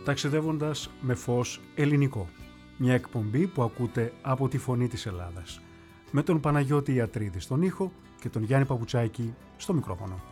ταξιδεύοντας με φως ελληνικό. Μια εκπομπή που ακούτε από τη Φωνή της Ελλάδας. Με τον Παναγιώτη Ιατρίδη στον ήχο και τον Γιάννη Παπουτσάκη στο μικρόφωνο.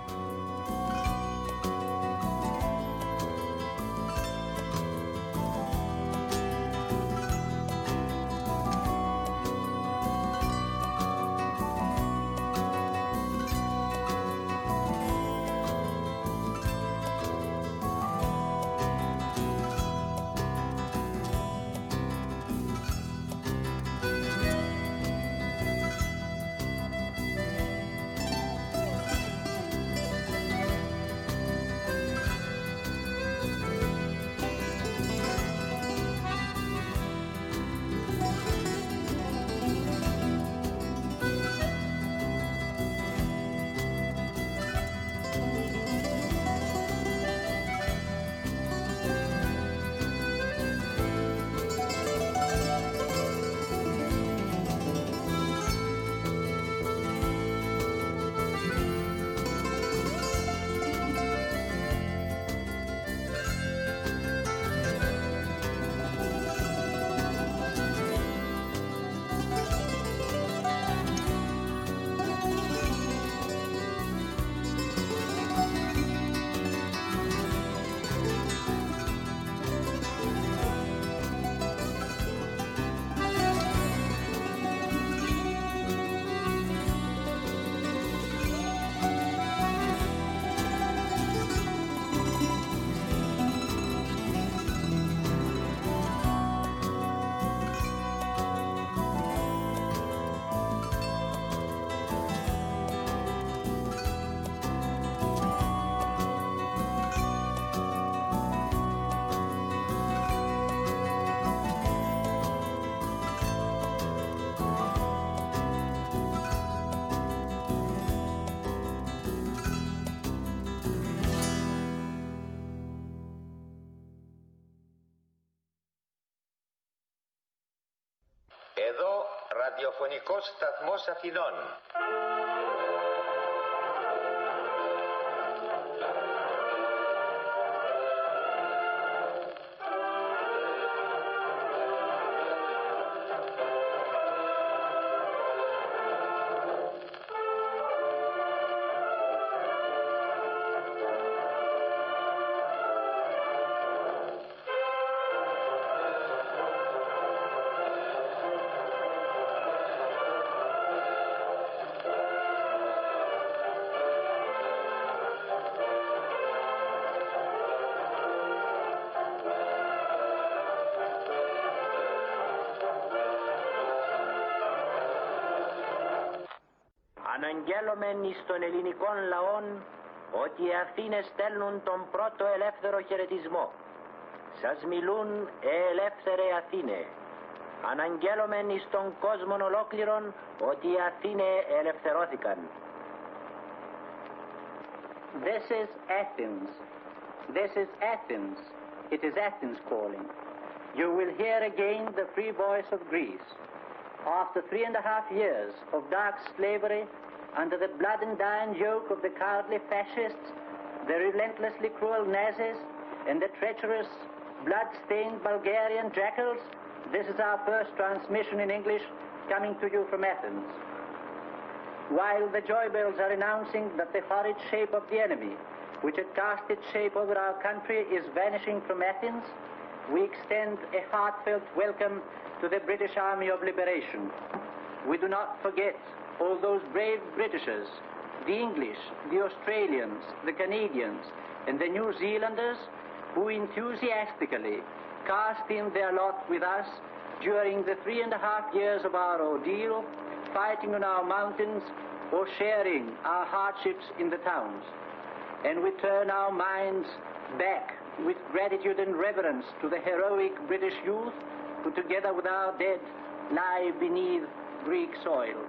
Ραδιοφωνικός σταθμός Αθηνών. Αναγγέλωμεν εις των ελληνικών λαών ότι οι Αθήνες στέλνουν τον πρώτο ελεύθερο χαιρετισμό. Σας μιλούν ελεύθερε Αθήνε. Αναγγέλωμεν εις τον κόσμο ολόκληρον ότι οι Αθήνε ελευθερώθηκαν. This is Athens. This is Athens. It is Athens calling. You will hear again the free voice of Greece. After 3.5 years of dark slavery, under the blood and iron yoke of the cowardly fascists, the relentlessly cruel Nazis, and the treacherous, blood-stained Bulgarian jackals, this is our first transmission in English coming to you from Athens. While the joy bells are announcing that the horrid shape of the enemy, which had cast its shape over our country, is vanishing from Athens, we extend a heartfelt welcome to the British Army of Liberation. We do not forget all those brave Britishers, the English, the Australians, the Canadians, and the New Zealanders who enthusiastically cast in their lot with us during the 3.5 years of our ordeal, fighting on our mountains or sharing our hardships in the towns. And we turn our minds back with gratitude and reverence to the heroic British youth who together with our dead lie beneath Greek soil.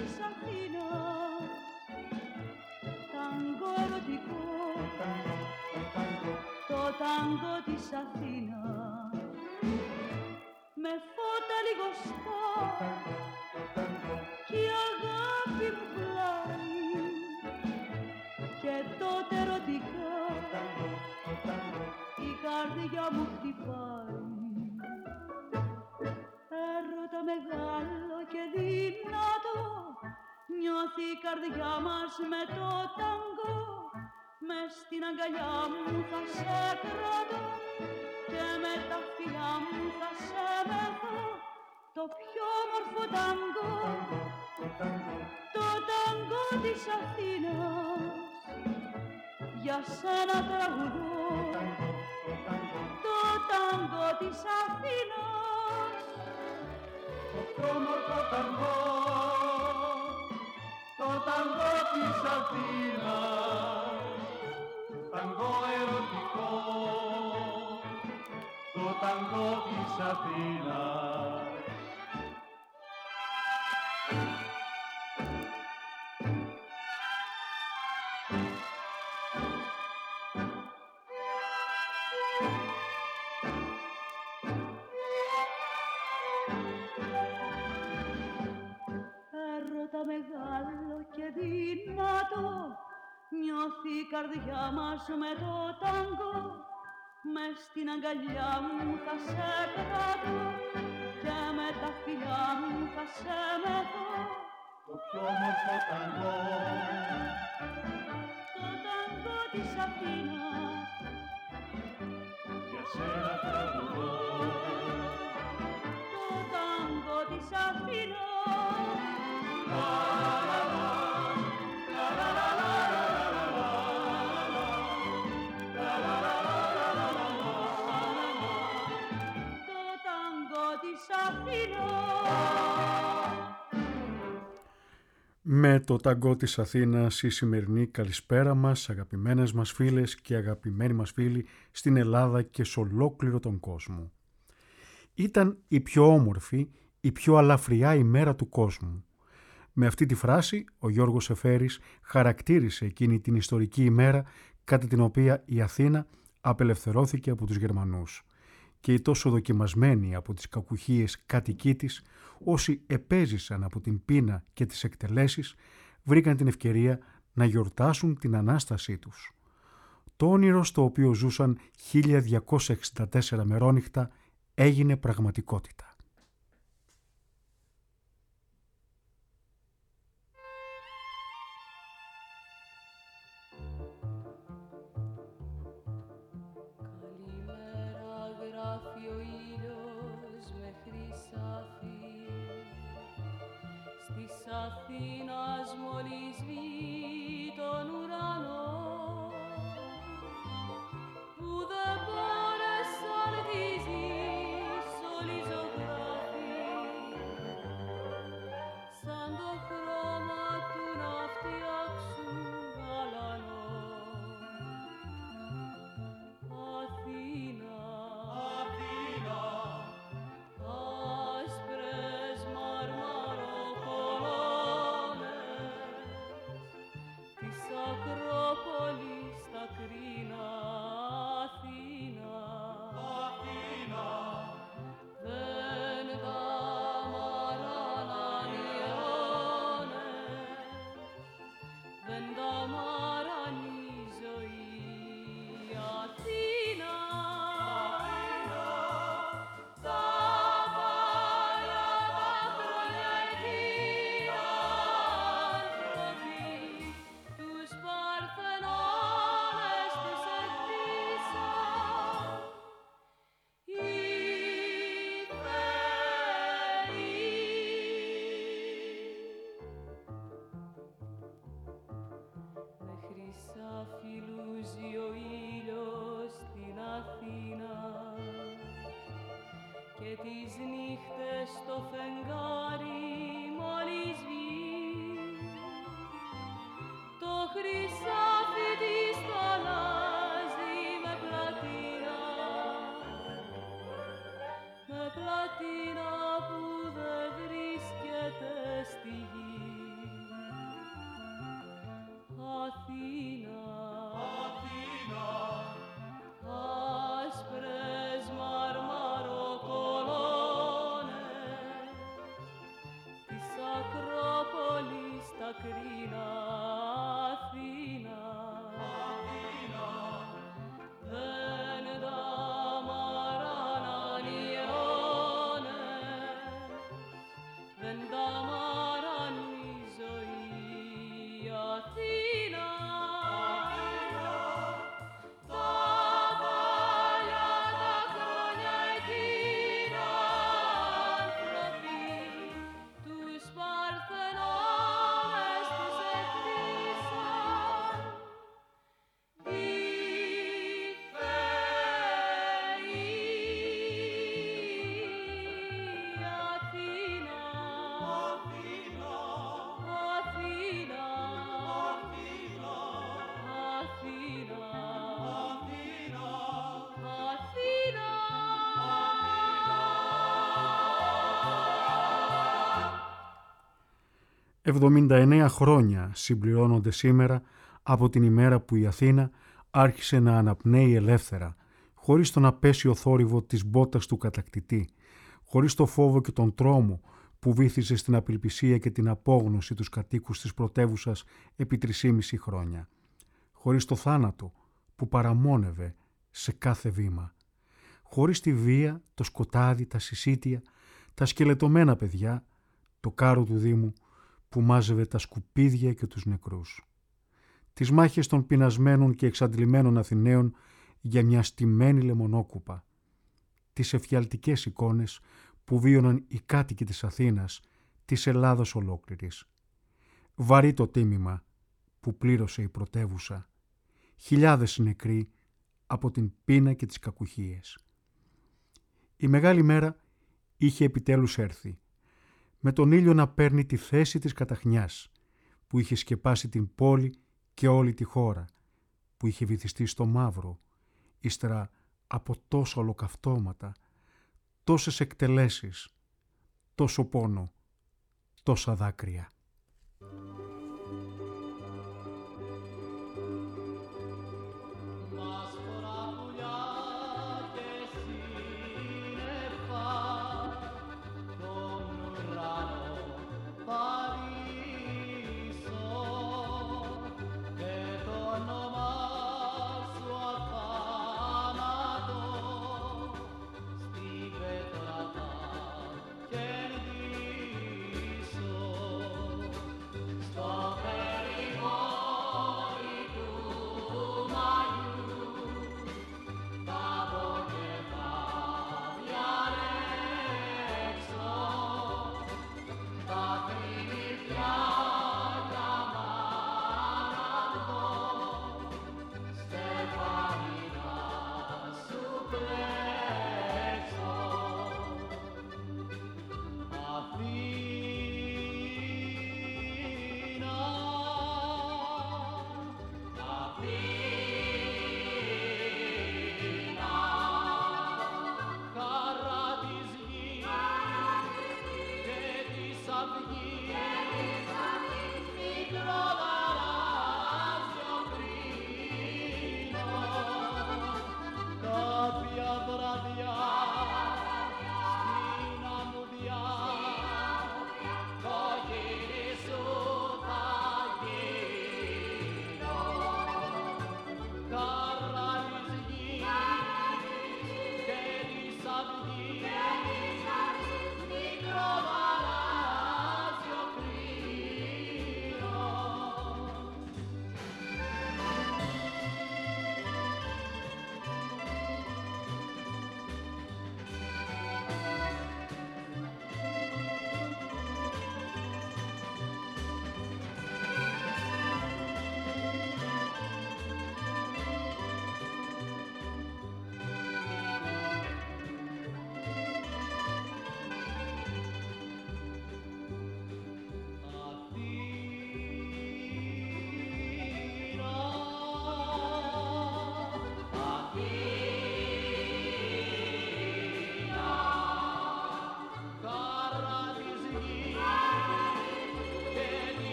της Αθήνας, τάγκο ερωτικό, το τάγκο της Αθήνας, με φώτα λιγοστά κι η αγάπη μου πλάι και τότε ερωτικά η καρδιά μου χτυπάει. Έρωτα μεγάλο και δυνατό νιώθει η καρδιά μας με το τάγκο, μες στην αγκαλιά μου θα σε κρατώ και με τα φιλιά μου θα σε μεθώ, το πιο όμορφο τάγκο, το τάγκο της Αθήνας, για σένα τραγουδώ, το τάγκο της Αθήνας, το πιο όμορφο τάγκο, το τάγκο της Αθήνας, τάγκο ερωτικό, το τάγκο της Αθήνας. Έρωτα μεγάλο και δυνατό νιώθει η καρδιά μας με το τάγκο, μες στην αγκαλιά μου θα σε κρατώ και με τα φιλιά μου θα σε μεθώ, το πιο όμορφο τάγκο, το τάγκο της Αθήνας, για σένα τραγουδώ, το τάγκο της Αθήνας. Με το ταγκό της Αθήνας η σημερινή καλησπέρα μας, αγαπημένες μας φίλες και αγαπημένοι μας φίλοι στην Ελλάδα και σε ολόκληρο τον κόσμο. Ήταν η πιο όμορφη, η πιο αλαφριά ημέρα του κόσμου. Με αυτή τη φράση ο Γιώργος Σεφέρης χαρακτήρισε εκείνη την ιστορική ημέρα κατά την οποία η Αθήνα απελευθερώθηκε από τους Γερμανούς. Και οι τόσο δοκιμασμένοι από τις κακουχίες κάτοικοί της, όσοι επέζησαν από την πείνα και τις εκτελέσεις, βρήκαν την ευκαιρία να γιορτάσουν την Ανάστασή τους. Το όνειρο στο οποίο ζούσαν 1264 μερόνυχτα έγινε πραγματικότητα. Αθήνας μόλις βγει τον ουρανό, που δεν μπόρεσαν τη ζεις όλοι οι ζωγράφοι, σαν το χρώμα του να φτιάξουν γαλανό. Αθήνα, Αθήνα, άσπρες Ακρόπολης στα κρίνα, Αθήνα, Αθήνα, δεν τα μαράναν οι αιώνες, δεν τα μαράν η ζωή. Αθήνα, Αθήνα, τα παλιά τα χρόνια εκεί άνθρωποι τους Παρθενώνες τους εκτίσαν οι Θεοί. Με χρυσάφι λούζει ο ήλιος στην Αθήνα και τις νύχτες το φεγγάρι μόλις βγει, το χρυσάφι της το αλλάζει με πλατίνα που δεν βρίσκεται στη γη. μακρινά Αθήνα. Δεν τα μαράναν οι αιώνες, δεν τα μαράν η ζωή Αθήνα. Τα παλιά τα χρόνια εκείνα άνθρωποι τους Παρθενώνες τους εκτίσαν. «79 χρόνια συμπληρώνονται σήμερα από την ημέρα που η Αθήνα άρχισε να αναπνέει ελεύθερα, χωρίς τον απέσιο θόρυβο της μπότας του κατακτητή, χωρίς το φόβο και τον τρόμο που βύθιζε στην απελπισία και την απόγνωση τους κατοίκους της πρωτεύουσας επί 3,5 χρόνια, χωρίς το θάνατο που παραμόνευε σε κάθε βήμα, χωρίς τη βία, το σκοτάδι, τα συσίτια, τα σκελετωμένα παιδιά, το κάρο του Δήμου που μάζευε τα σκουπίδια και τους νεκρούς. Τις μάχες των πεινασμένων και εξαντλημένων Αθηναίων για μια στημένη λεμονόκουπα. Τις εφιαλτικές εικόνες που βίωναν οι κάτοικοι της Αθήνας, της Ελλάδος ολόκληρης. Βαρύ το τίμημα που πλήρωσε η πρωτεύουσα. Χιλιάδες νεκροί από την πείνα και τις κακουχίες. Η μεγάλη μέρα είχε επιτέλους έρθει, με τον ήλιο να παίρνει τη θέση της καταχνιάς που είχε σκεπάσει την πόλη και όλη τη χώρα, που είχε βυθιστεί στο μαύρο, ύστερα από τόσα ολοκαυτώματα, τόσες εκτελέσεις, τόσο πόνο, τόσα δάκρυα.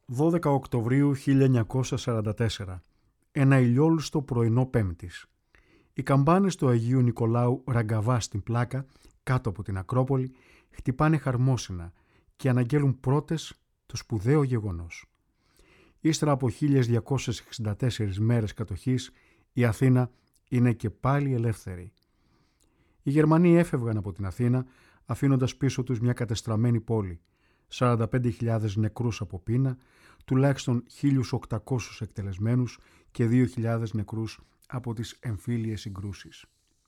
12 Οκτωβρίου 1944, ένα ηλιόλουστο πρωινό Πέμπτης. Οι καμπάνες του Αγίου Νικολάου Ραγκαβά στην Πλάκα, κάτω από την Ακρόπολη, χτυπάνε χαρμόσυνα και αναγγέλουν πρώτες το σπουδαίο γεγονός. Ύστερα από 1264 μέρες κατοχής, η Αθήνα είναι και πάλι ελεύθερη. Οι Γερμανοί έφευγαν από την Αθήνα, αφήνοντας πίσω τους μια κατεστραμμένη πόλη, 45.000 νεκρούς από πείνα, τουλάχιστον 1.800 εκτελεσμένους και 2.000 νεκρούς από τις εμφύλιες συγκρούσεις.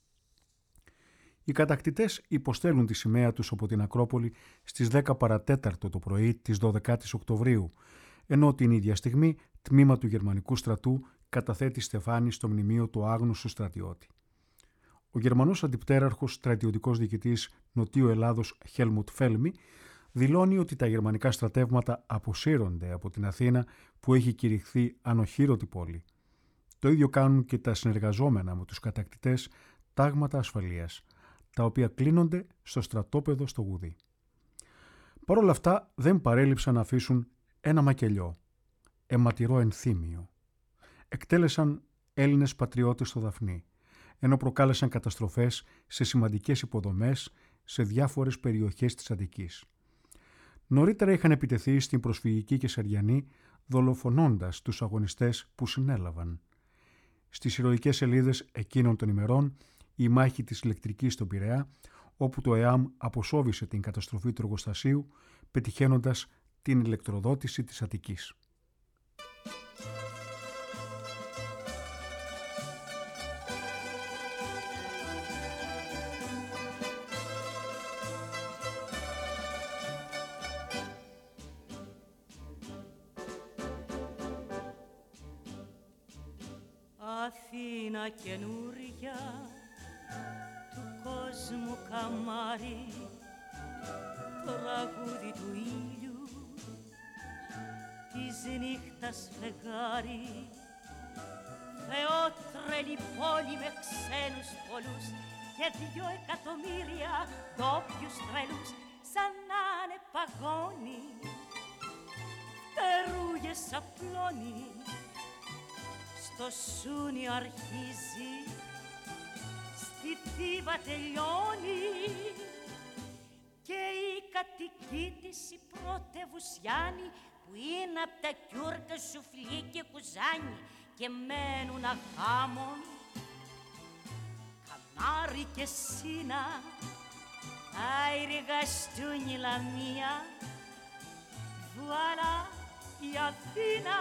Οι κατακτητές υποστέλνουν τη σημαία τους από την Ακρόπολη στις 10 παρατέταρτο το πρωί της 12ης Οκτωβρίου, ενώ την ίδια στιγμή τμήμα του γερμανικού στρατού καταθέτει στεφάνι στο μνημείο του άγνωστου στρατιώτη. Ο Γερμανός αντιπτέραρχος στρατιωτικός διοικητής Νοτιού Ελλάδος Χέλμουτ Φέλμι δηλώνει ότι τα γερμανικά στρατεύματα αποσύρονται από την Αθήνα που έχει κηρυχθεί ανοχήρωτη πόλη. Το ίδιο κάνουν και τα συνεργαζόμενα με τους κατακτητές τάγματα ασφαλείας, τα οποία κλείνονται στο στρατόπεδο στο Γουδί. Παρ' όλα αυτά δεν παρέλειψαν να αφήσουν ένα μακελιό, αιματηρό ενθύμιο. Εκτέλεσαν Έλληνες πατριώτες στο Δαφνί, ενώ προκάλεσαν καταστροφές σε σημαντικές υποδομές σε διάφορες περιοχές της Αττικής. Νωρίτερα είχαν επιτεθεί στην προσφυγική Κεσαριανή, δολοφονώντας τους αγωνιστές που συνέλαβαν. Στις ηρωικές σελίδες εκείνων των ημερών, η μάχη της ηλεκτρικής στον Πειραιά, όπου το ΕΑΜ αποσώβησε την καταστροφή του εργοστασίου, πετυχαίνοντας την ηλεκτροδότηση της Αττικής. Αθήνα καινούρια του κόσμου καμάρι, τραγούδι του ήλιου, της νύχτας φεγγάρι, θεότρελη πόλη με ξένους πολλούς και 2 εκατομμύρια ντόπιους τρελούς, σαν να είναι παγώνει, φτερούγες απλώνει. Το σούνι αρχίζει, στη Θήβα τελειώνει και η κατοική της η πρωτευουσιάνη που είναι απ' τα Κιούρκα, Σουφλί και Κουζάνι και μένουν αγάμων Κανάρι και Σίνα, αεριγαστούν η Λαμία, βουάλα η Αθήνα.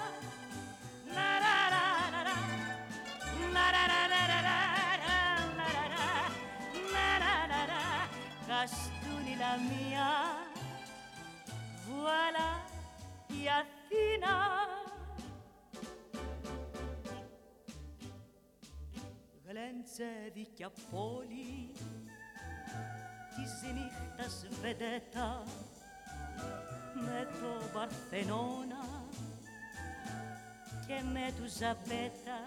Καστούνι Λαμία, βουάλα η Αθήνα. Γλεντζέδικια πόλη της νύχτας βεντέτα με το Παρθενώνα και με του Ζαμπέτα,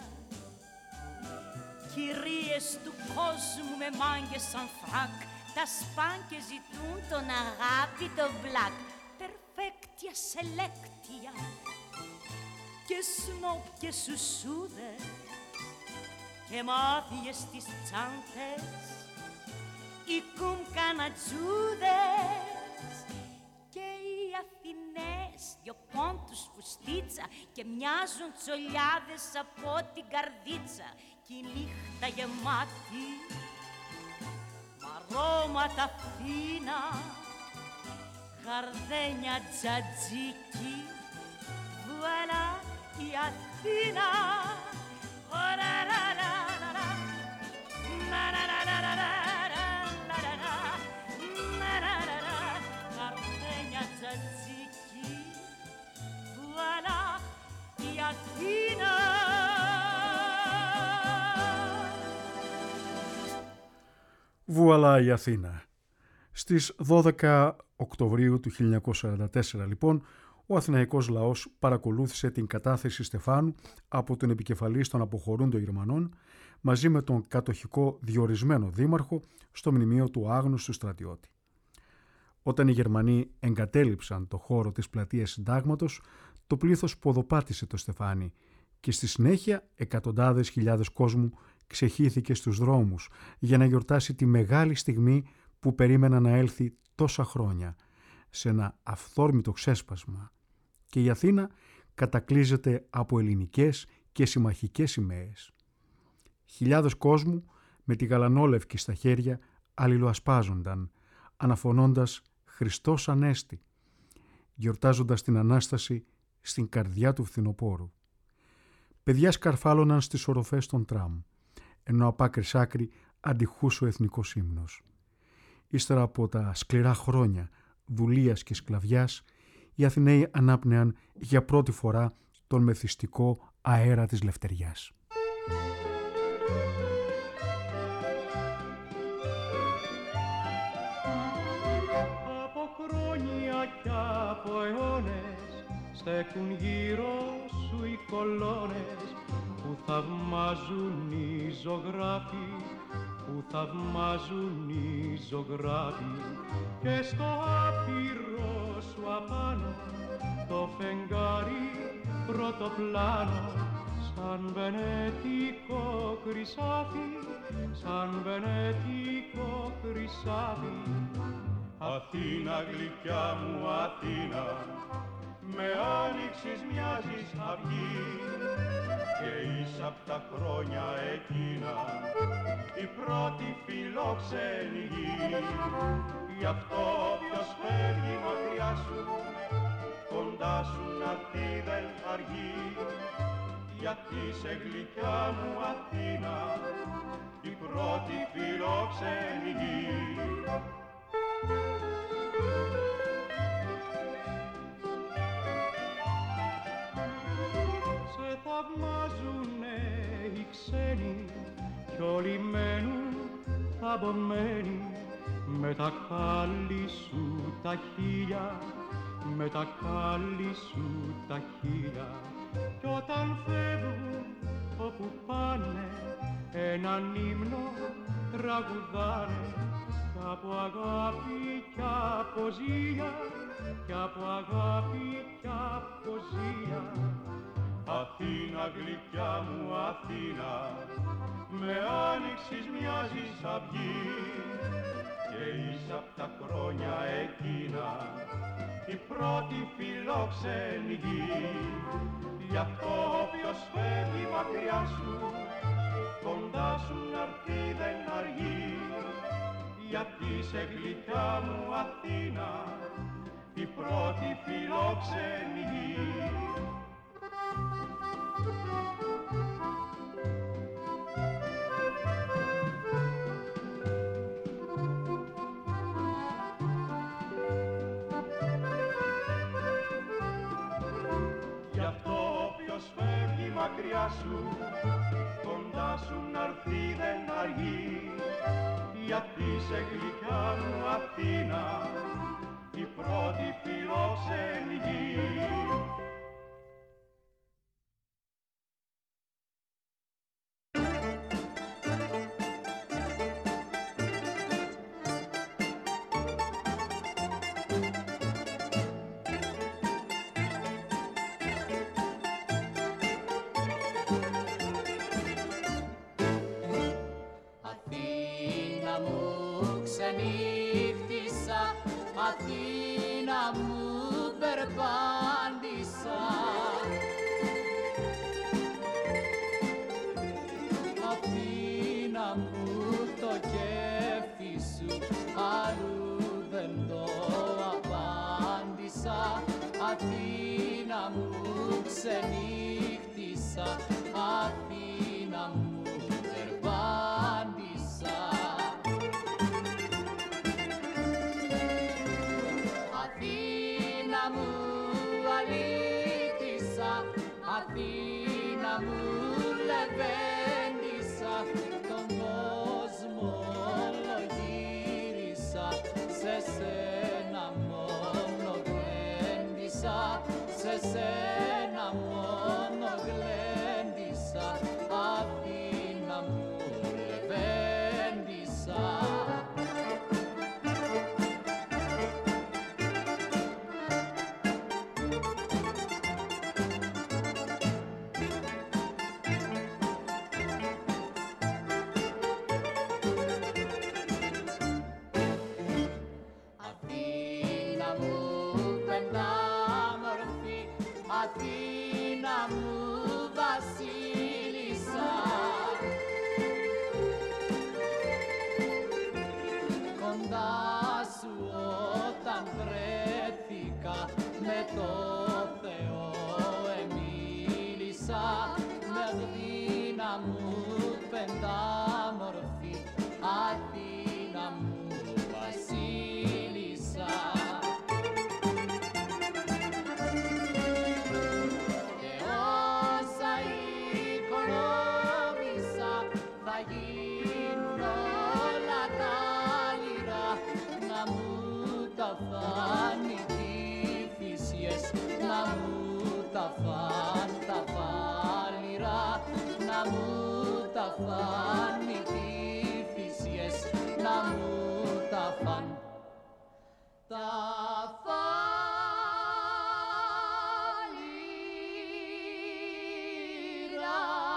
κυρίες του κόσμου με μάγκες σαν φρακ, τα σπάνκε ζητούν τον αγάπη το μπλακ, περφέκτια σελέκτια και σνόπ και σουσούδες και μάδιες στις τσάντες, οι κουμκανατζούδες και οι Αθηνές, 2 πόντους φουστίτσα και μοιάζουν τσολιάδες από την καρδίτσα κι η νύχτα γεμάτη μ' αρώματα φίνα, γαρδένια τζατζίκι, βουάλα η Αθήνα. Γαρδένια τζατζίκι, βουάλα η Αθήνα. Βουαλά η Αθήνα. Στις 12 Οκτωβρίου του 1944 λοιπόν, ο αθηναϊκός λαός παρακολούθησε την κατάθεση στεφάνου από τον επικεφαλής των αποχωρούντων Γερμανών μαζί με τον κατοχικό διορισμένο δήμαρχο στο μνημείο του άγνωστου στρατιώτη. Όταν οι Γερμανοί εγκατέλειψαν το χώρο της πλατείας Συντάγματος, το πλήθος ποδοπάτησε το στεφάνι και στη συνέχεια εκατοντάδες χιλιάδες κόσμου ξεχύθηκε στους δρόμους για να γιορτάσει τη μεγάλη στιγμή που περίμενα να έλθει τόσα χρόνια, σε ένα αυθόρμητο ξέσπασμα, και η Αθήνα κατακλείζεται από ελληνικές και συμμαχικές σημαίες. Χιλιάδες κόσμου με τη γαλανόλευκη στα χέρια αλληλοασπάζονταν, αναφωνώντας «Χριστός Ανέστη», γιορτάζοντας την Ανάσταση στην καρδιά του φθινοπόρου. Παιδιά σκαρφάλωναν στις οροφές των τραμ, ενώ απ' άκρη σ' άκρη αντιχούσε ο εθνικός ύμνος. Ύστερα από τα σκληρά χρόνια δουλείας και σκλαβιάς, οι Αθηναίοι ανάπνεαν για πρώτη φορά τον μεθυστικό αέρα της λευτεριάς. Από χρόνια κι από αιώνες στέκουν γύρω σου οι κολόνες που θαυμάζουν οι ζωγράφοι, που θαυμάζουν οι ζωγράφοι, και στο άπειρο σου απάνω το φεγγάρι πρωτοπλάνο σαν βενετικό χρυσάφι, σαν βενετικό χρυσάφι. Αθήνα γλυκιά μου Αθήνα, με άνοιξης μοιάζεις αυγή και είσαι απ' τα χρόνια εκείνα η πρώτη φιλόξενη γη. Γι' αυτό ποιος φεύγει μακριά σου, κοντά σου να έρθει δεν αργεί, γιατί σε γλυκιά μου Αθήνα η πρώτη φιλόξενη γη. Σε θαυμάζουνε οι ξένοι κι όλοι μένουν θαμπονμένοι με τα χάλη σου τα χίλια, με τα χάλη σου τα χίλια, κι όταν φεύγουν όπου πάνε έναν ύμνο τραγουδάνε κι από αγάπη κι από ζήλια, κι από αγάπη κι από ζήλια. Αθήνα γλυκιά μου Αθήνα, με άνοιξης μοιάζεις αυγή και είσαι απ' τα χρόνια εκείνα η πρώτη φιλόξενη γη. Γι' αυτό ποιος φεύγει μακριά σου, κοντά σου να έρθει δεν αργεί, γιατί σε γλυκιά μου Αθήνα η πρώτη φιλόξενη γη. Γι' αυτό ποιος φεύγει μακριά σου, κοντά σου να έρθει δεν αργεί, γιατί σε γλυκιά μου Αθήνα η πρώτη φιλόξενη γη. Αθήνα μου περπάντησα, Αθήνα μου το κέφι σου αλλού δεν το απάντησα, Αθήνα μου ξενύχτησα, Αθήνα μου περπάντησα. Αθήνα μου αλήτησα, Αθήνα μου λεβέντησα, τον κόσμο όλο γύρισα, σε σένα μόνο γλέντισα, σε σένα μόνο γλέντισα, Αθήνα μου λεβέντισα. με το Θεό εμίλησα, με Αθήνα μου πεντάμορφη, Αθήνα μου βασίλισσα. Και όσα οικονόμησα θα γίνουν όλα κάλυρα, να μου τα φάνει τύφησιες, να μου τα φάν τα βάλυρα, να μου τα φάνει τύφησιες, να μου τα φάν τα βάλυρα.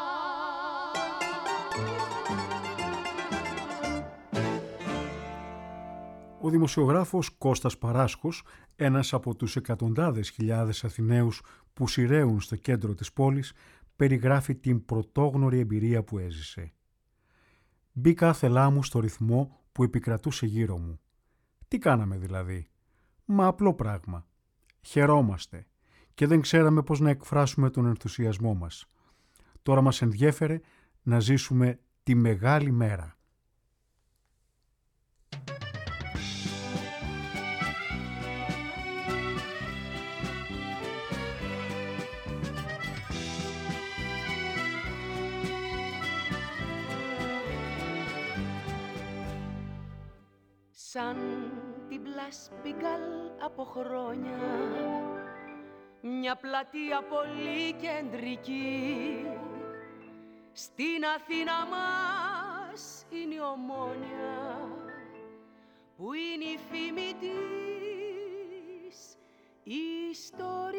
Ο δημοσιογράφος Κώστας Παράσχος, ένας από τους εκατοντάδες χιλιάδες Αθηναίους που σειραίουν στο κέντρο της πόλης, περιγράφει την πρωτόγνωρη εμπειρία που έζησε. «Μπήκα άθελά μου στο ρυθμό που επικρατούσε γύρω μου. Τι κάναμε δηλαδή? Μα απλό πράγμα. Χαιρόμαστε και δεν ξέραμε πώς να εκφράσουμε τον ενθουσιασμό μας. Τώρα μας ενδιέφερε να ζήσουμε τη μεγάλη μέρα». Σαν την Πλασπίγκαλ από χρόνια, μια πλατεία πολύ κεντρική, στην Αθήνα μας είναι η Ομόνια, που είναι η φήμη της ιστορική.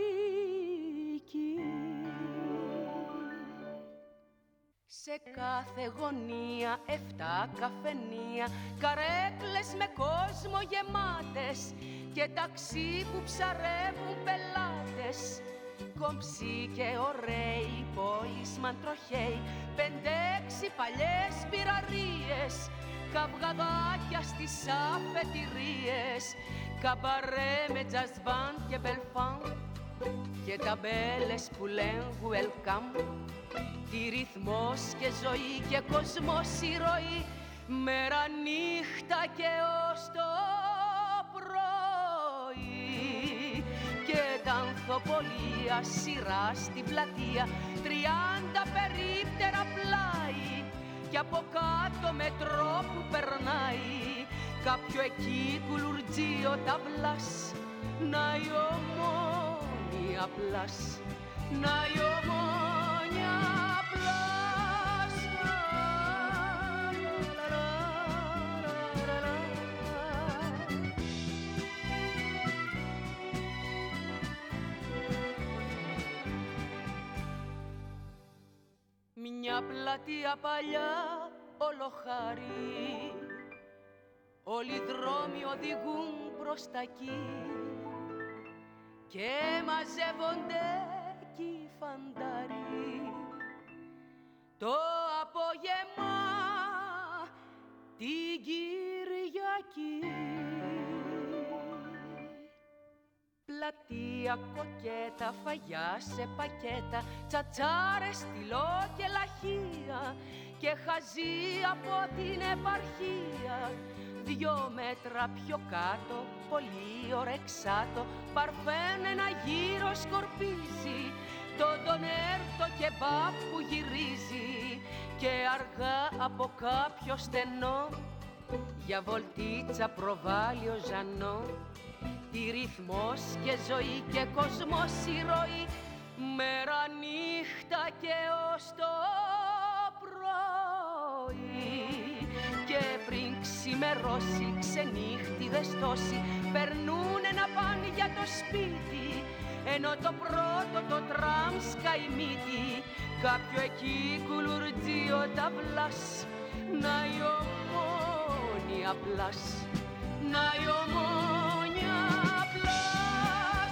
Σε κάθε γωνία 7 καφενεία, καρέκλες με κόσμο γεμάτες και ταξί που ψαρεύουν πελάτες. Κομψοί και ωραίοι, πόλισμαν τροχαίοι, 5-6 παλιές πυραρίες, καυγαδάκια στις αφετηρίες, καμπαρέ με τζασβάν και μπελφάν και ταμπέλες που λένε welcome. Τι ρυθμός και ζωή και κοσμός η ροή, μέρα νύχτα και ως το πρωί. Και τα ανθοπολία σειρά στην πλατεία, 30 περίπτερα πλάι, κι από κάτω μετρό που περνάει, κάποιο εκεί κουλουρτζίο ταυλάς. Να η Ομόνια πλάς, να η Ομόνια πλάς. Μια πλατεία παλιά ολοχάρη, όλοι οι δρόμοι οδηγούν προς τα εκεί και μαζεύονται κι οι φαντάροι το απόγευμα την Κυριακή. Πλατεία κοκέτα, φαγιά σε πακέτα, τσατσάρες, στυλό και λαχεία και χαζί από την επαρχία. 2 μέτρα πιο κάτω, πολύ ωρεξάτο, παρφέν ένα γύρο σκορπίζει, το ντονέρ το κεμπάπ που γυρίζει και αργά από κάποιο στενό για βολτίτσα προβάλλει ο Ζανό. Τι ρυθμός και ζωή και κοσμός η ροή, μέρα νύχτα και ως το πρωί. Και πριν ξημερώσει, ξενύχτιδες τόσοι περνούνε να πάνε για το σπίτι, ενώ το πρώτο το τραμ σκάει μύτη, κάποιο εκεί κουλουρτζίο ταυλάς. Να η Ομόνια πλάς, να η Ομόνια πλάς.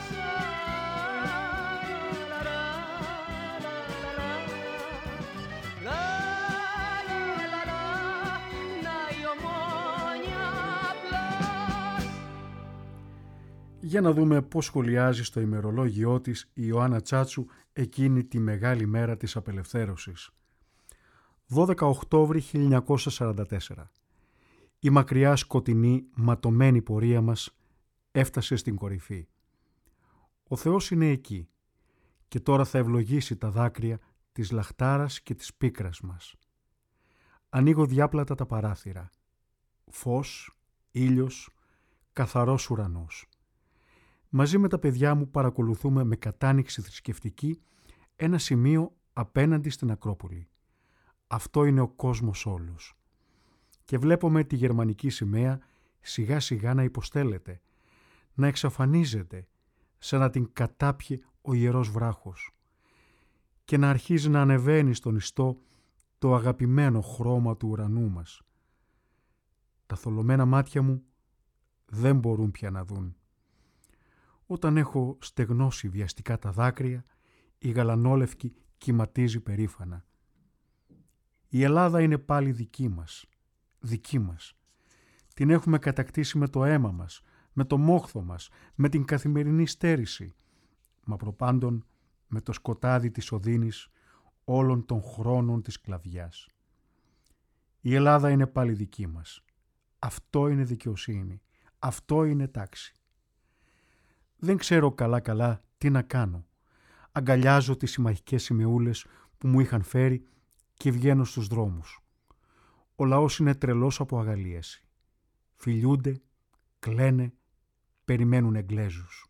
Για να δούμε πώς σχολιάζει στο ημερολόγιό της η Ιωάννα Τσάτσου εκείνη τη μεγάλη μέρα της απελευθέρωσης. 12 Οκτώβρη 1944. Η μακριά σκοτεινή ματωμένη πορεία μας έφτασε στην κορυφή. Ο Θεός είναι εκεί και τώρα θα ευλογήσει τα δάκρυα της λαχτάρας και της πίκρας μας. Ανοίγω διάπλατα τα παράθυρα. Φως, ήλιος, καθαρός ουρανός. Μαζί με τα παιδιά μου παρακολουθούμε με κατάνοιξη θρησκευτική ένα σημείο απέναντι στην Ακρόπολη. Αυτό είναι ο κόσμος όλος. Και βλέπουμε τη γερμανική σημαία σιγά σιγά να υποστέλλεται, να εξαφανίζεται, σαν να την κατάπιε ο Ιερός Βράχος και να αρχίζει να ανεβαίνει στον ιστό το αγαπημένο χρώμα του ουρανού μας. Τα θολωμένα μάτια μου δεν μπορούν πια να δουν. Όταν έχω στεγνώσει βιαστικά τα δάκρυα, η γαλανόλευκη κυματίζει περήφανα. Η Ελλάδα είναι πάλι δική μας, δική μας. Την έχουμε κατακτήσει με το αίμα μας, με το μόχθο μας, με την καθημερινή στέρηση, μα προπάντων με το σκοτάδι της οδύνης όλων των χρόνων της σκλαβιάς. Η Ελλάδα είναι πάλι δική μας. Αυτό είναι δικαιοσύνη. Αυτό είναι τάξη. Δεν ξέρω καλά τι να κάνω. Αγκαλιάζω τις συμμαχικές σημεούλες που μου είχαν φέρει και βγαίνω στους δρόμους. Ο λαός είναι τρελός από αγαλίαση. Φιλιούνται, κλαίνε, περιμένουν εγγλέζους.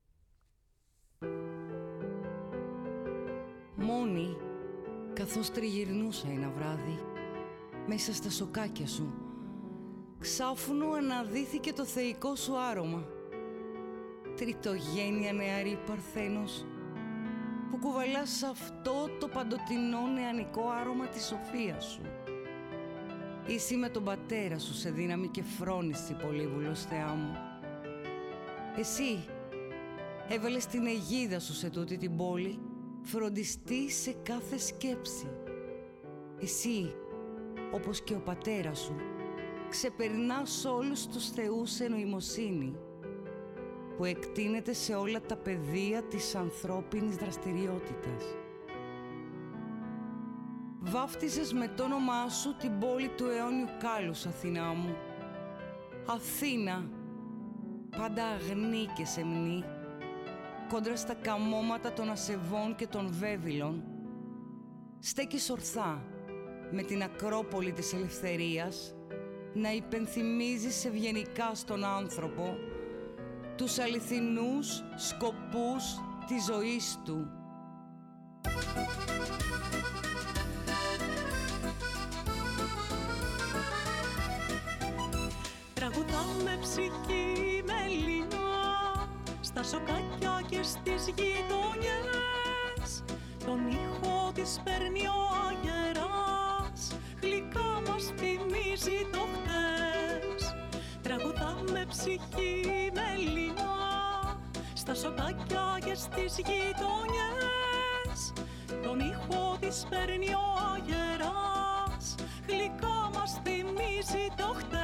Μόνη, καθώς τριγυρνούσα ένα βράδυ, μέσα στα σοκάκια σου, ξάφνου αναδύθηκε το θεϊκό σου άρωμα. Τριτογένεια νεαρή παρθένος, που κουβαλάς αυτό το παντοτινό νεανικό άρωμα της σοφίας σου. Είσαι με τον πατέρα σου σε δύναμη και φρόνηση, πολύβουλος Θεά μου. Εσύ έβαλες την αιγίδα σου σε τούτη την πόλη, φροντιστή σε κάθε σκέψη. Εσύ, όπως και ο πατέρας σου, ξεπερνάς όλους τους θεούς σε νοημοσύνη, που εκτείνεται σε όλα τα πεδία της ανθρώπινης δραστηριότητας. Βάφτισες με το όνομά σου την πόλη του αιώνιου κάλους, Αθηνά μου. Αθήνα, πάντα αγνή και σεμνή, κόντρα στα καμώματα των ασεβών και των βέβυλων, στέκεις ορθά με την Ακρόπολη της ελευθερίας να υπενθυμίζεις ευγενικά στον άνθρωπο τους αληθινούς σκοπούς της ζωής του. Τραγουδάμε ψυχή μελινά στα σοκάκια και στις γειτονιές. Τον ήχο της παίρνει ο αγεράς, γλυκά μας θυμίζει το χτες. Τραγουδάμε ψυχή μελινά στα σοκάκια και στις γειτονιές. Τον ήχο της παίρνει ο αγεράς, γλυκά μας θυμίζει το χτες.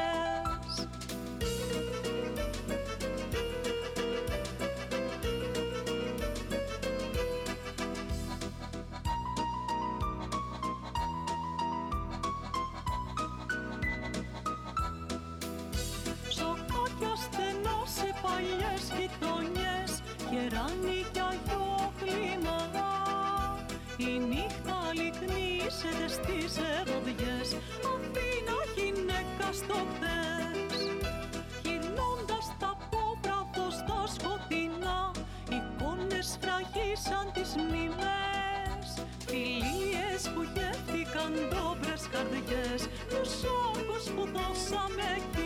Σοκάκια στενά σε παλιές γειτονιές, γεράνι κι αγιόκλιμα. Η νύχτα λυκνίζεται στις ευωδιές, Αθήνα γυναίκα στο χτες. Γυρνώντας τα πόπραδο στα σκοτεινά, εικόνες φραγίσαν τις μνημές. Φιλίες που γεύτηκαν ντόπρες καρδιές, τους όγκους που δώσαμε εκεί.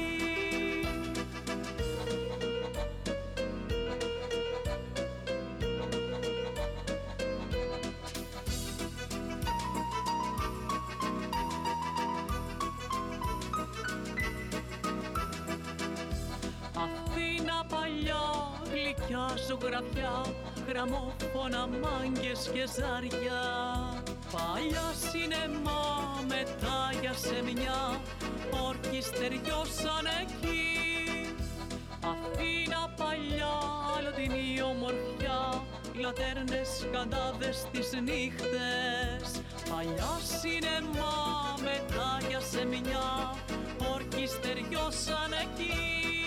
Αθήνα παλιά, γλυκιά ζωγραφιά, γραμμόφωνα, μάγκες και ζάρια. Παλιά σινεμά, μετάγια σε μια, όρκοι στεριώσαν εκεί. Αθήνα παλιά, αλλοτινή ομορφιά, λατέρνες καντάδες τις νύχτες. Παλιά σινεμά, μετάγια σε μια, όρκοι στεριώσαν εκεί.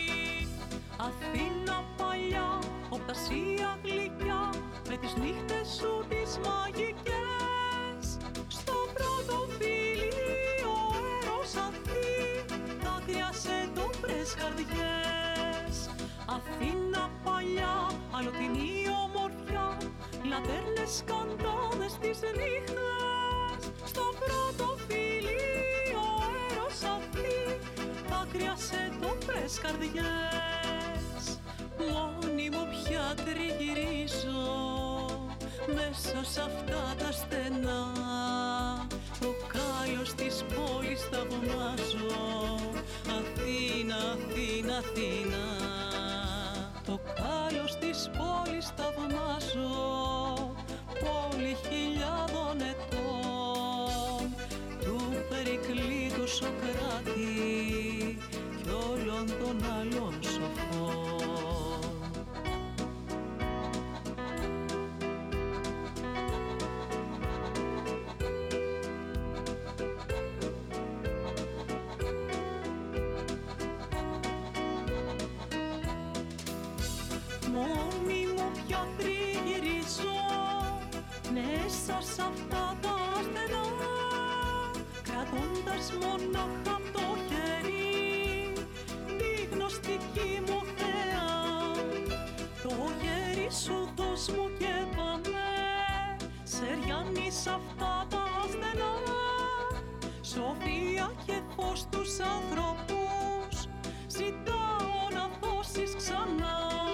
Αθήνα παλιά, οπτασία γλυκιά, με τις νύχτες σου τις μαγικές. Στο πρώτο φιλί ο έρος Αθή, δάκρυα σε ντόπρες καρδιές. Αθήνα παλιά, αλλοτινή ομορφιά, λατέρνες καντάδες τις νύχτες. Στο πρώτο φιλί ο έρος Αθή, δάκρυα σε ντόπρες καρδιές. Μόνη μου πια τριγυρίζω μέσα σ' αυτά τα στενά. Το κάλος της πόλης θαυμάζω. Αθήνα, Αθήνα, Αθήνα. Το κάλος της πόλης θαυμάζω. Πόλη χιλιάδων ετών, του Περικλή του Σοκράτη κι όλων των άλλων σοφών. Μόνη μου πια τριγυρίζω μέσα σ' αυτά τα στενά, κρατώντας μονάχα απ' το χέρι τη γνωστική μου θέα. Το χέρι σου δώσ' μου και πάμε, Σεριάννη σ' αυτά τα στενά. Σοφία και φως τους ανθρώπους ζητάω να δώσεις ξανά.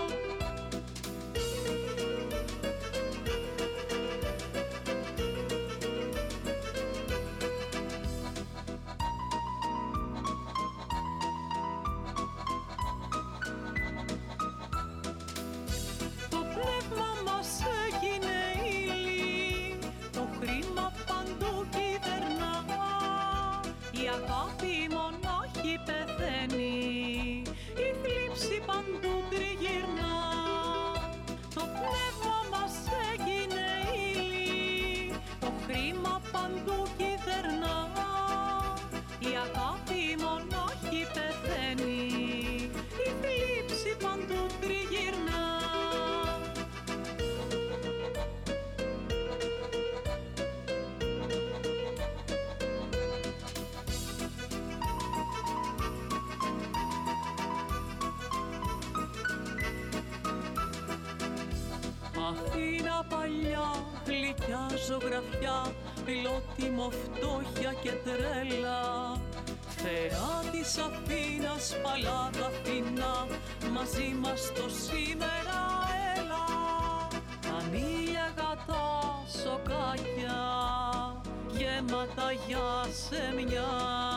Αθήνα παλιά, γλυκιά ζωγραφιά, φιλότιμο φτώχεια και τρέλα. Θεά της Αθήνας, παλάτα Αθηνά, μαζί μας το σήμερα έλα. Ανήλια τα σοκάκια, γέματα για σεμιά.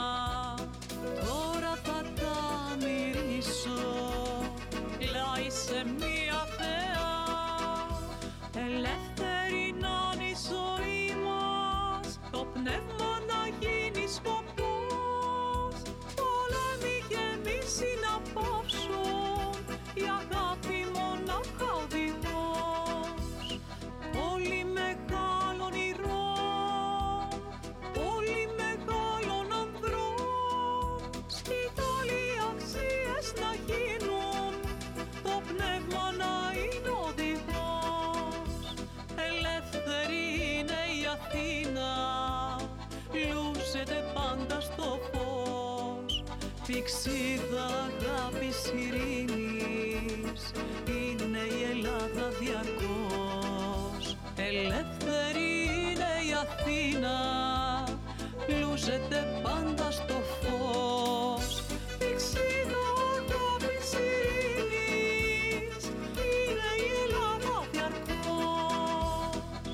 Τώρα θα τα μυρίσω, πλάι σε μία θεά. Ελεύθερη να είναι η ζωή μας, το πνεύμα να γίνει σκοπός. Πολέμοι και μίσοι να πάψουν, η αγάπη μονάχα οδηγός. Πολύ μεγάλων ηρών, πολύ μεγάλων ανδρών, σκητάλοι αξίες να γίνουν, το πνεύμα να είναι οδηγός. Ελεύθερη είναι η Αθήνα, λούζεται πάντα στο φως. Πηξίδα αγάπης ειρήνης, είναι η Ελλάδα διαρκώς. Ελεύθερη είναι η Αθήνα, λούζεται πάντα στο φως. Πηξίδα αγάπης ειρήνης, είναι η Ελλάδα διαρκώς.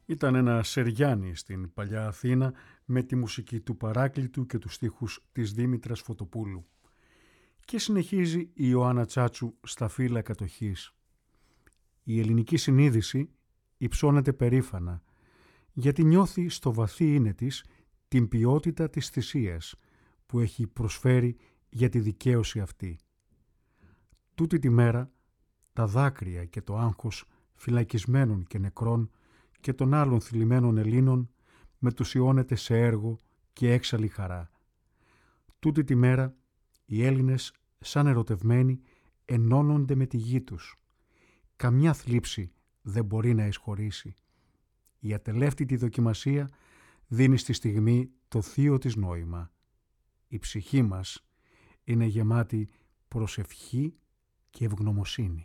Ήταν ένα Σεριάνι στην παλιά Αθήνα με τη μουσική του Παράκλητου και τους στίχους της Δήμητρας Φωτοπούλου. Και συνεχίζει η Ιωάννα Τσάτσου στα φύλλα κατοχής. Η ελληνική συνείδηση υψώνεται περήφανα, γιατί νιώθει στο βαθύ είναι της την ποιότητα της θυσίας που έχει προσφέρει για τη δικαίωση αυτή. Τούτη τη μέρα τα δάκρυα και το άγχος φυλακισμένων και νεκρών και των άλλων θλιμμένων Ελλήνων μετουσιώνεται σε έργο και έξαλλη χαρά. Τούτη τη μέρα οι Έλληνες σαν ερωτευμένοι ενώνονται με τη γη τους. Καμιά θλίψη δεν μπορεί να εισχωρήσει. Η ατελεύτητη δοκιμασία δίνει στη στιγμή το θείο της νόημα. Η ψυχή μας είναι γεμάτη προσευχή και ευγνωμοσύνη.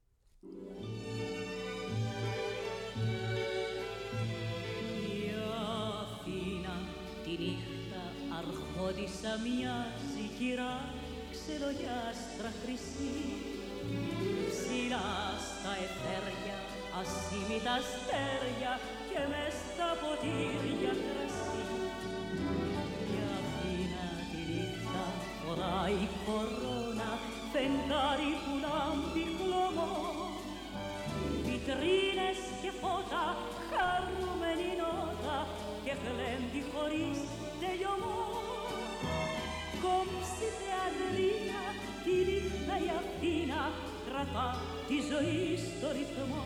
Η Αθήνα τη νύχτα αρχόντισσα μοιάζει κυρά ξελογιάστρα χρυσή, ψηλά στα εθέρια ασήμητα αστέρια και μες στα ποτήρια κρασί. Η Αθήνα τη νύχτα φοράει κορώνα, φεγγάρι που λάμπει χλωμό, βιτρίνες και φώτα, χαρούμενη νότα και γλέντι χωρίς τελειωμό. Κόψει θεατρίνα, τη νύχτα η Αθήνα κρατά τη ζωή στο ρυθμό.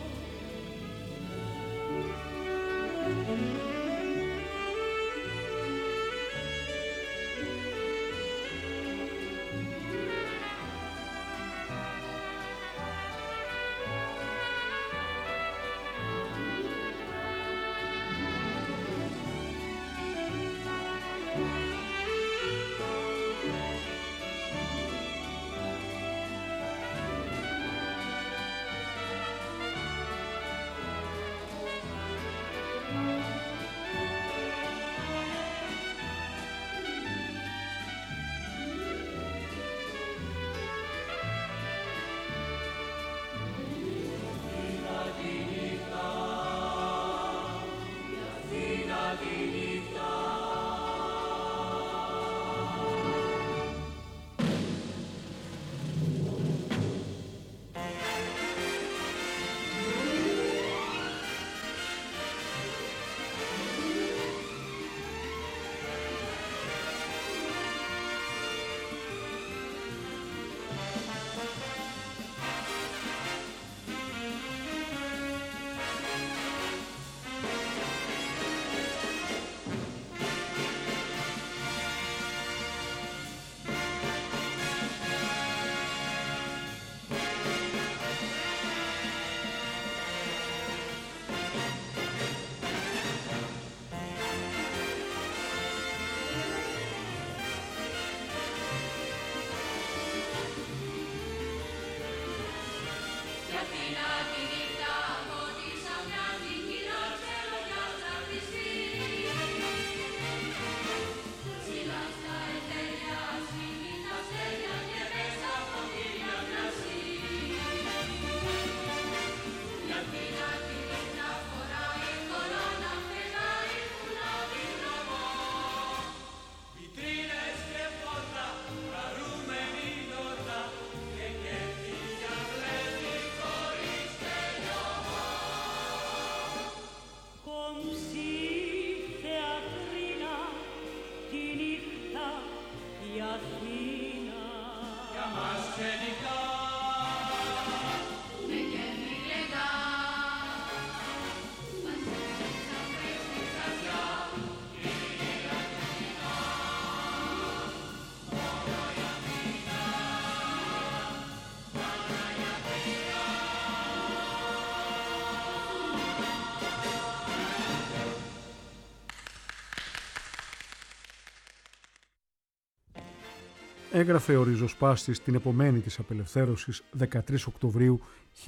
Έγραφε ο ριζοσπάστης την επομένη της απελευθέρωσης 13 Οκτωβρίου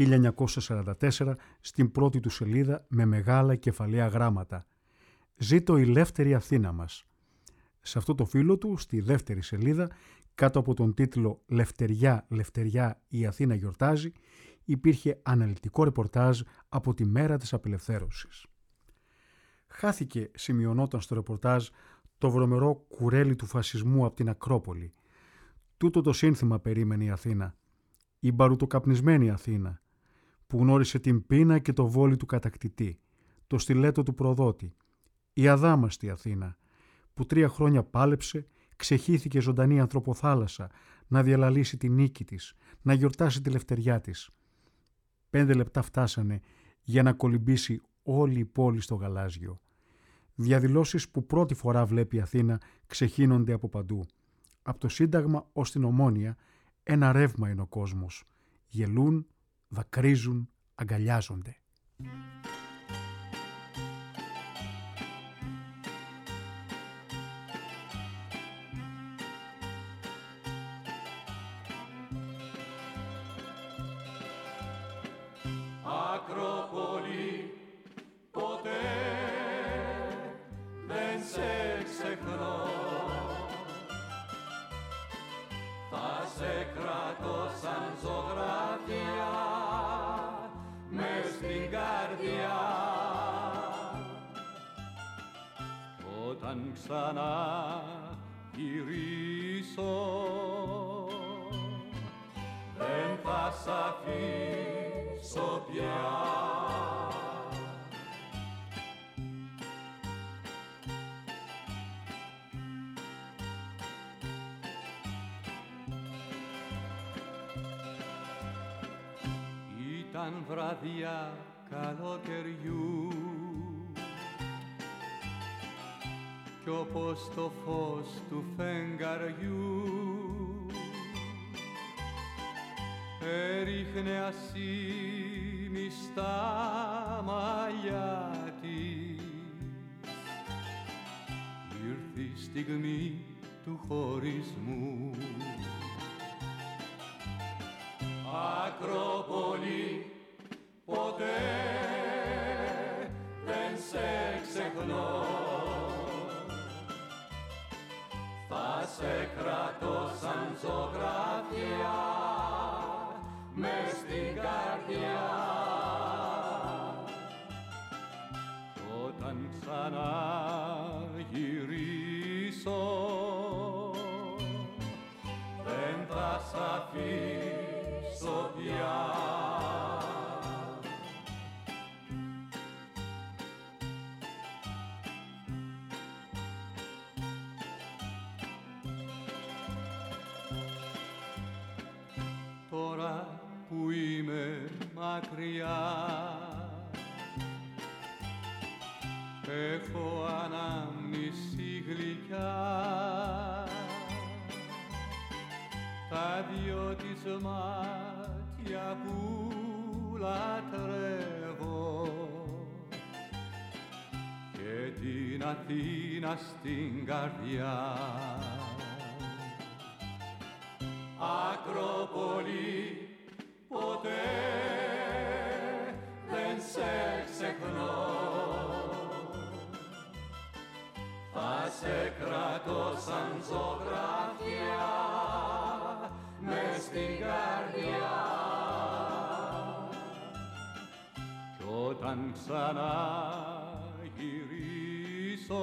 1944 στην πρώτη του σελίδα με μεγάλα κεφαλαία γράμματα. «Ζήτω η ελεύθερη Αθήνα μας». Σε αυτό το φύλλο του, στη δεύτερη σελίδα, κάτω από τον τίτλο «Λευτεριά, Λευτεριά, η Αθήνα γιορτάζει», υπήρχε αναλυτικό ρεπορτάζ από τη μέρα της απελευθέρωσης. Χάθηκε, σημειωνόταν στο ρεπορτάζ, το βρωμερό κουρέλι του φασισμού από την Ακρόπολη. Τούτο το σύνθημα περίμενε η Αθήνα. Η μπαρουτοκαπνισμένη Αθήνα, που γνώρισε την πείνα και το βόλι του κατακτητή, το στιλέτο του προδότη. Η αδάμαστη Αθήνα, που 3 χρόνια πάλεψε, ξεχύθηκε ζωντανή ανθρωποθάλασσα να διαλαλήσει τη νίκη της, να γιορτάσει τη λευτεριά της. 5 λεπτά φτάσανε για να κολυμπήσει όλη η πόλη στο γαλάζιο. Διαδηλώσεις που πρώτη φορά βλέπει η Αθήνα ξεχύνονται από παντού. Από το Σύνταγμα ως την Ομόνια ένα ρεύμα είναι ο κόσμος. Γελούν, δακρύζουν, αγκαλιάζονται. Ακρόπολη, ποτέ δεν σε ξεχνώ. Θα σε κρατώ σαν ζωγραφιά μες στην καρδιά. Όταν ξανά γυρίσω δεν θα σ' αφήσω πια. Ήταν βραδιά καλοκαιριού κι όπως το φως του φεγγαριού έριχνε ασήμιστα μαλλιά της. Ήρθε η στιγμή του χωρισμού. Ακρόπολη, ποτέ δεν σε ξεχνώ. Θα σε κρατώ σαν ζωγραφιά μες στην καρδιά. Κι όταν ξανά γυρίσω δεν θα σ' αφήσω πια. Τώρα που είμαι μακριά έχω ανάμνηση γλυκιά. Τα δυο της μάτια που λατρεύω και την Αθήνα στην καρδιά. Ακρόπολη, ποτέ δεν σε ξεχνώ. Θα σε κρατώ σαν ζωγραφιά μες στην καρδιά. Κι όταν ξανά γυρίσω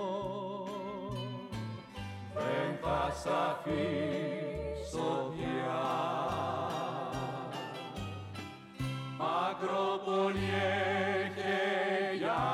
δεν θα σ' αφήσω πια. Ακρόπολη, έχε γεια.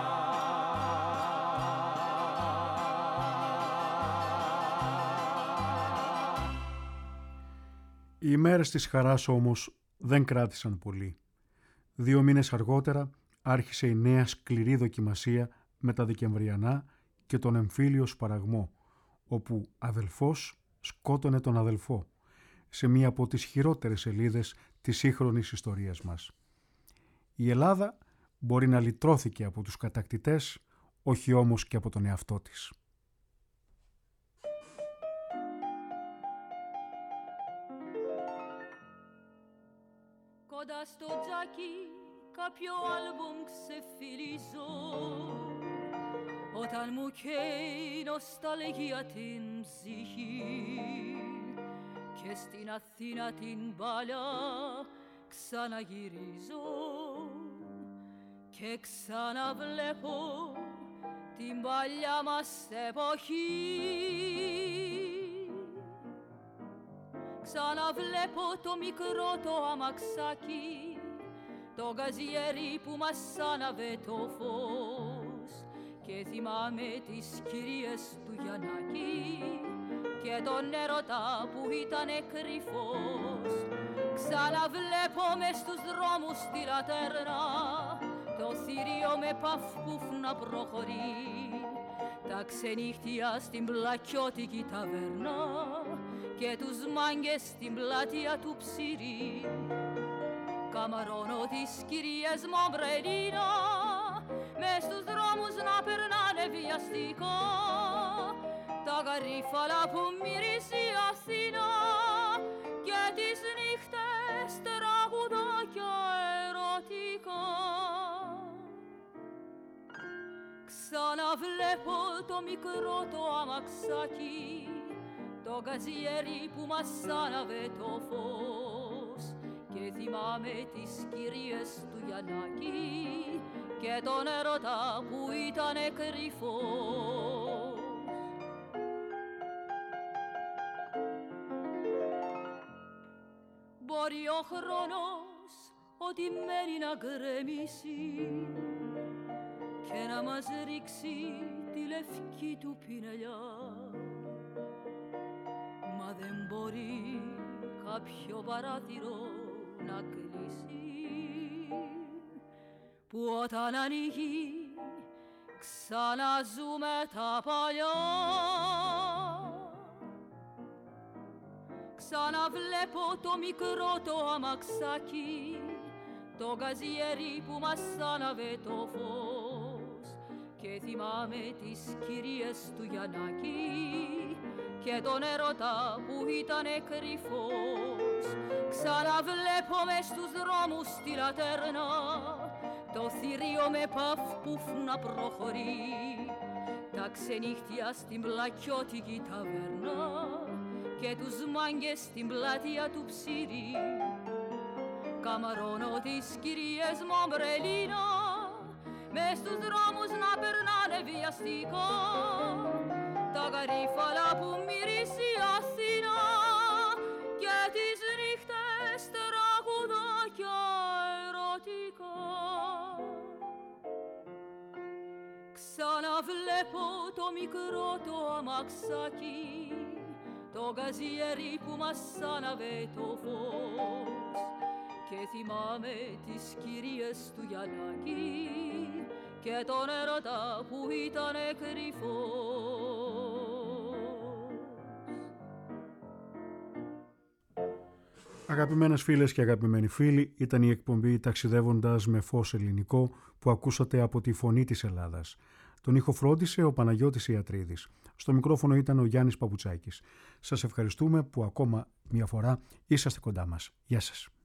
Οι ημέρες της χαράς όμως δεν κράτησαν πολύ. 2 μήνες αργότερα άρχισε η νέα σκληρή δοκιμασία με τα Δεκεμβριανά και τον εμφύλιο σπαραγμό, όπου αδελφός σκότωνε τον αδελφό, σε μία από τις χειρότερες σελίδες της σύγχρονης ιστορίας μας. Η Ελλάδα μπορεί να λυτρώθηκε από τους κατακτητές, όχι όμως και από τον εαυτό της. Κοντά στο τζάκι κάποιο άλμπουμ ξεφυλίζω, όταν μου καίει η νοσταλγία την ψυχή και στην Αθήνα την παλιά ξαναγυρίζω και ξαναβλέπω την παλιά μας εποχή. Ξαναβλέπω το μικρό το αμαξάκι, το γκαζιέρι που μας άναβε το φως, και θυμάμαι τις κυρίες του Γιαννάκη και τον έρωτα που ήτανε κρυφός. Ξαναβλέπω μες στους δρόμους τη λατέρνα το θηρίο με παφ-πουφ να προχωρεί, τα ξενύχτια στην πλακιώτικη ταβέρνα και τους μάγκες στην πλατεία του Ψηρή. Καμαρώνω τις κυρίες Μομπρελίνα μες στους δρόμους να περνάνε βιαστικά, τα γαρίφαλα που μυρίζει η Αθήνα και τις νύχτες τραγουδάκια ερωτικά. Ξαναβλέπω το μικρό το αμαξάκι, το γκαζιέρι που μας άναβε το φως, και θυμάμαι τις κυρίες του Γιαννάκη και τον έρωτα που ήτανε κρυφός. Μπορεί ο χρόνος ό,τι μένει να γκρεμίσει και να μας ρίξει τη λευκή του πινελιά, μα δεν μπορεί κάποιο παράθυρο να κλείσει, που όταν ανοίγει ξαναζούμε τα παλιά. Ξαναβλέπω το μικρό το αμαξάκι, το γκαζιέρι που μας άναβε το φως, και θυμάμαι τις κυρίες του Γιαννάκη και τον έρωτα που ήτανε κρυφός. Ξαναβλέπω μες στους δρόμους τη λατέρνα το θηρίο με παφ-πουφ να προχωρεί, τα ξενύχτια στην πλακιώτικη ταβέρνα και τους μάγκες στην πλατεία του Ψηρή. Καμαρώνω τις κυρίες Μομπρελίνα μες στους δρόμους να περνάνε βιαστικά, τα γαρίφαλα που μυρίζει η Αθήνα και τις νύχτες τραγουδάκια ερωτικά. Ξαναβλέπω το μικρό το αμαξάκι, το γκαζιέρι που μας άναβε το φως, και θυμάμαι τις κυρίες του Γιαννάκη και τον έρωτα που ήτανε κρυφός. Αγαπημένες φίλες και αγαπημένοι φίλοι, ήταν η εκπομπή «Ταξιδεύοντας με φως ελληνικό» που ακούσατε από τη Φωνή της Ελλάδας. Τον ήχο φρόντισε ο Παναγιώτης Ιατρίδης. Στο μικρόφωνο ήταν ο Γιάννης Παπουτσάκης. Σας ευχαριστούμε που ακόμα μια φορά είσαστε κοντά μας. Γεια σας.